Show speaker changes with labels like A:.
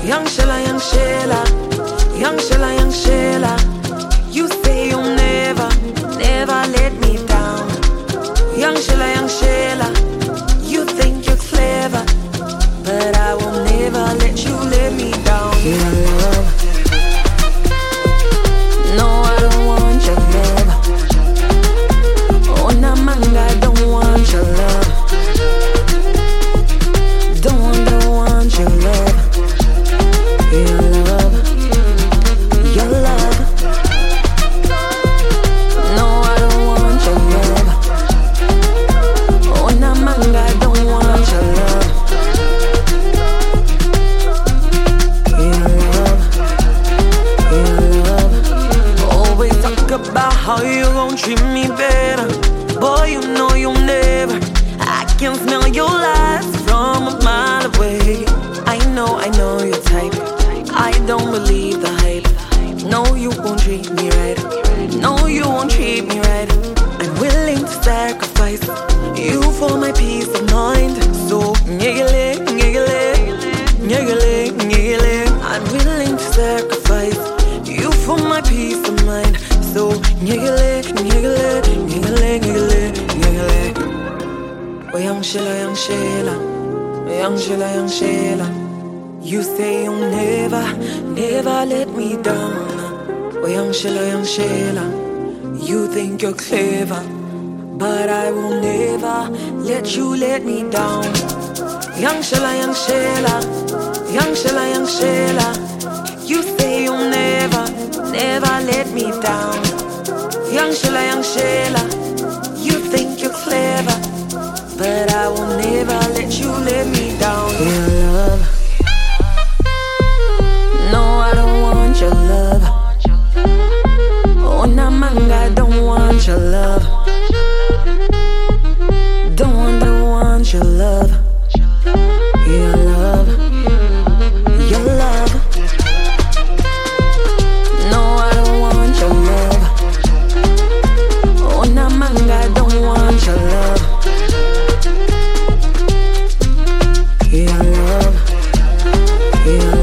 A: Young Shella, young Shella, young Shella, young Shella. You say you'll never, never let me down. Young Shella, young Shella. You think you're clever, but I will never let you let me down. Your love. No, I don't want your love. Oh, Namanga, I don't want your love. Don't want your love. Your love. Your love. No, I don't want your love. Oh, Namanga, I don't want your love. Your love. Your love. Always talk about how you gon' treat me better. Boy, you know you'll never. I can smell your lies from a mile away. I know your type. I don't believe the hype. No, you won't treat me right. No, you won't treat me right. I'm willing to sacrifice you for my peace of mind. So, nyegele, nyegele, nyegele, nyegele. I'm willing to sacrifice you for my peace of mind. So, nyegele, nyegele, nyegele, nyegele, nyegele. Oh, young Shella, young Shella, young Shella, young Shella. You say you'll never, never let me down. Oh, young Shella, young Shella. You think you're clever, but I will never let you let me down. Young Shella, young Shella, young Shella, young Shella. You say you'll never, never let me down. Young Shella, young Shella. You think you're clever, but I will never let you let me down. Your love. No, I don't want your love. Oh, Namanga, I don't want your love. Don't want your love. Your love. Your love. No, I don't want your love. Oh, Namanga, I don't want your love. Your love. Your